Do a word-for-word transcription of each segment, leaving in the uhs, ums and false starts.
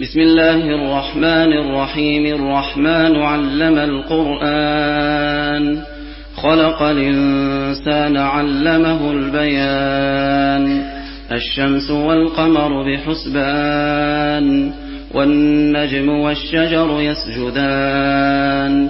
بسم الله الرحمن الرحيم. الرحمن علم القرآن، خلق الإنسان علمه البيان. الشمس والقمر بحسبان، والنجم والشجر يسجدان.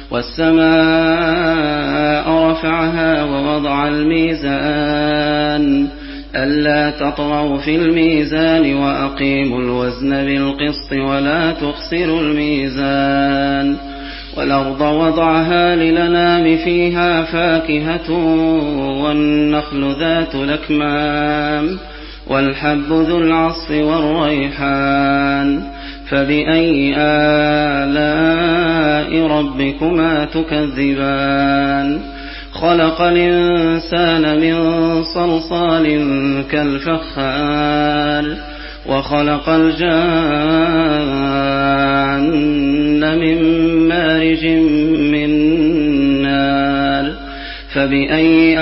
والسماء رفعها ووضع الميزان، ألا تطغوا في الميزان وأقيموا الوزن بالقسط ولا تخسروا الميزان. والأرض وضعها للأنام فيها فاكهة والنخل ذات الأكمام والحب ذو العصف والريحان. فبأي آلاء ربكما تكذبان؟ خلق الإنسان من صلصال كالفخار، وخلق الجان من مارج من نار. فبأي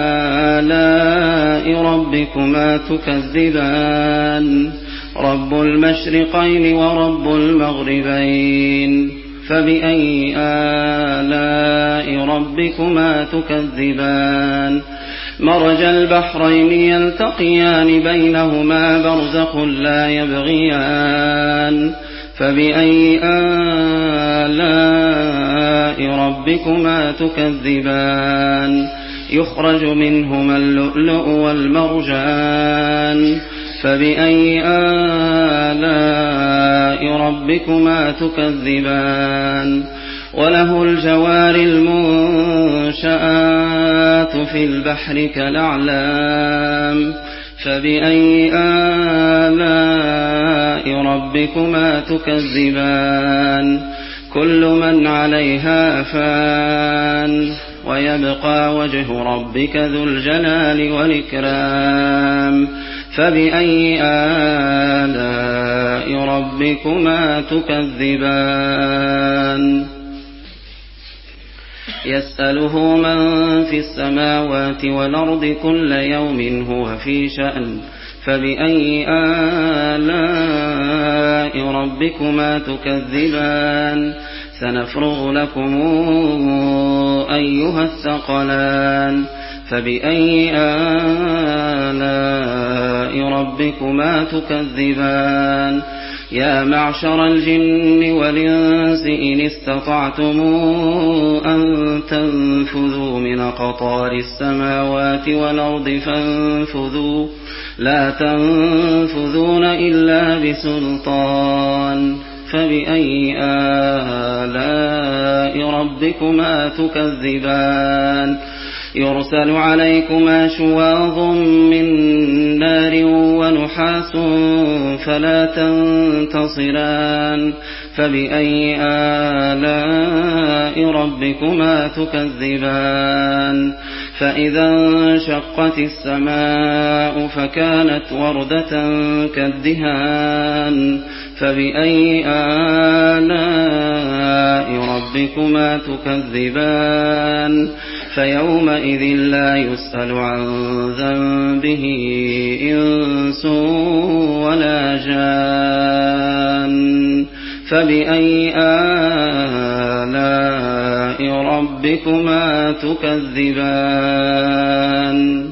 آلاء ربكما تكذبان؟ رب المشرقين ورب المغربين. فبأي آلاء ربكما تكذبان؟ مرج البحرين يلتقيان بينهما برزخ لا يبغيان. فبأي آلاء ربكما تكذبان؟ يخرج منهما اللؤلؤ والمرجان. فبأي آلاء ربكما تكذبان؟ وله الجوار المنشآت في البحر كالأعلام. فبأي آلاء ربكما تكذبان؟ كل من عليها فان، ويبقى وجه ربك ذو الجلال والإكرام. فبأي آلاء ربكما تكذبان؟ يسأله من في السماوات والأرض كل يوم هو في شأن. فبأي آلاء ربكما تكذبان؟ سنفرغ لكم أيها الثقلان. فبأي آلاء ربكما تكذبان؟ يا معشر الجن والإنس إن استطعتم أن تنفذوا من أقطار السماوات والأرض فانفذوا، لا تنفذون إلا بسلطان. فبأي آلاء ربكما تكذبان؟ يرسل عليكما شواظ من نار ونحاس فلا تنتصران. فبأي آلاء ربكما تكذبان؟ فإذا انشقت السماء فكانت وردة كالدهان. فبأي آلاء ربكما تكذبان؟ فيومئذ لا يسأل عن ذنبه إنس ولا جان. فبأي آلاء ربكما تكذبان؟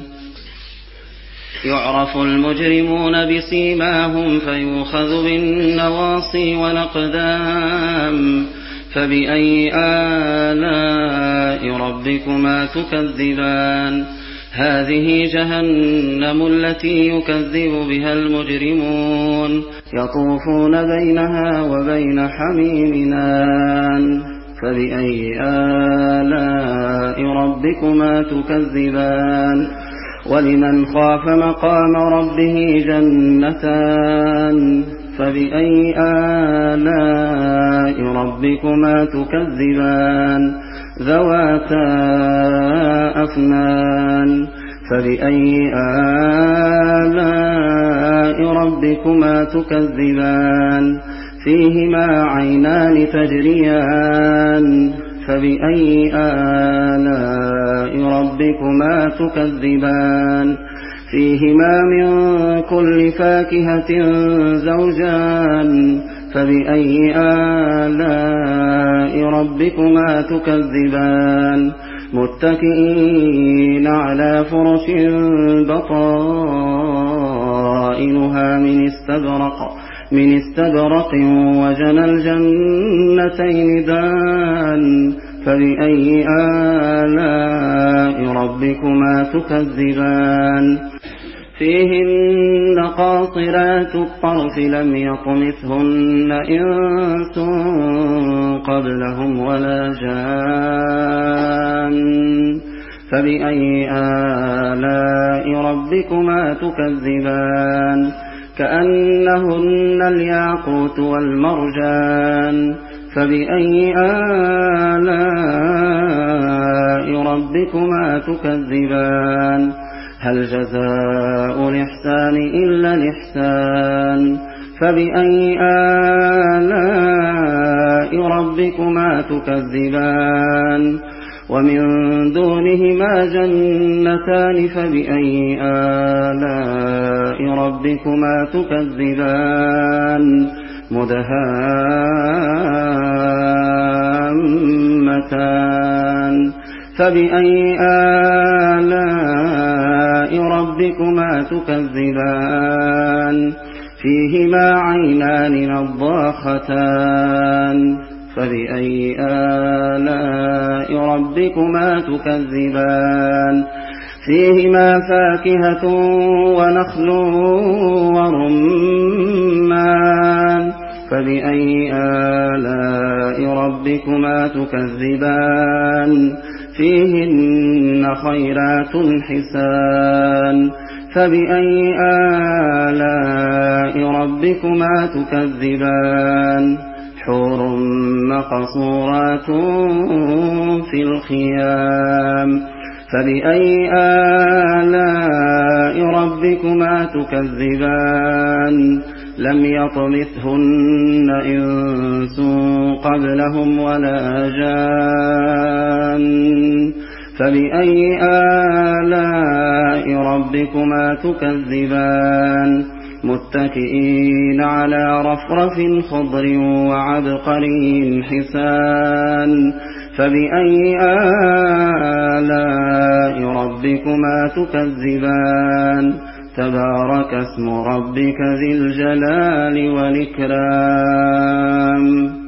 يعرف المجرمون بسيماهم فيؤخذ بالنواصي والأقدام. فبأي آلاء ربكما تكذبان؟ هذه جهنم التي يكذب بها المجرمون، يطوفون بينها وبين حميم آن. فبأي آلاء ربكما تكذبان؟ ولمن خاف مقام ربه جنتان. فبأي آلاء ربكما تكذبان؟ ذواتا أفنان. فبأي آلاء ربكما تكذبان؟ فيهما عينان تجريان. فبأي آلاء ربكما تكذبان؟ فيهما من كل فاكهة زوجان فبأي آلاء ربكما تكذبان متكئين على فرش بطائنها من استبرق من استبرق وجنى الجنتين دان فبأي آلاء ربكما تكذبان فيهن قاصرات الطرف لم يطمثهن إنس قبلهم ولا جان فبأي آلاء ربكما تكذبان كأنهن الياقوت والمرجان فبأي آلاء ربكما تكذبان هل جزاء الإحسان إلا الإحسان فبأي آلاء ربكما تكذبان ومن دونهما جنتان فبأي آلاء ربكما تكذبان مدهامتان فبأي آلاء ربكما تكذبان فيهما عينان نضاختان فبأي آلاء ربكما تكذبان فيهما فاكهة ونخل ورمان فبأي آلاء ربكما تكذبان فيهن خيرات حسان فبأي آلاء ربكما تكذبان حور مقصورات في الخيام فبأي آلاء ربكما تكذبان لم يطمثهن إنس قبلهم ولا جان فبأي آلاء ربكما تكذبان متكئين على رفرف خضر وعبقري حسان فبأي آلاء ربكما تكذبان تبارك اسم ربك ذي الجلال والإكرام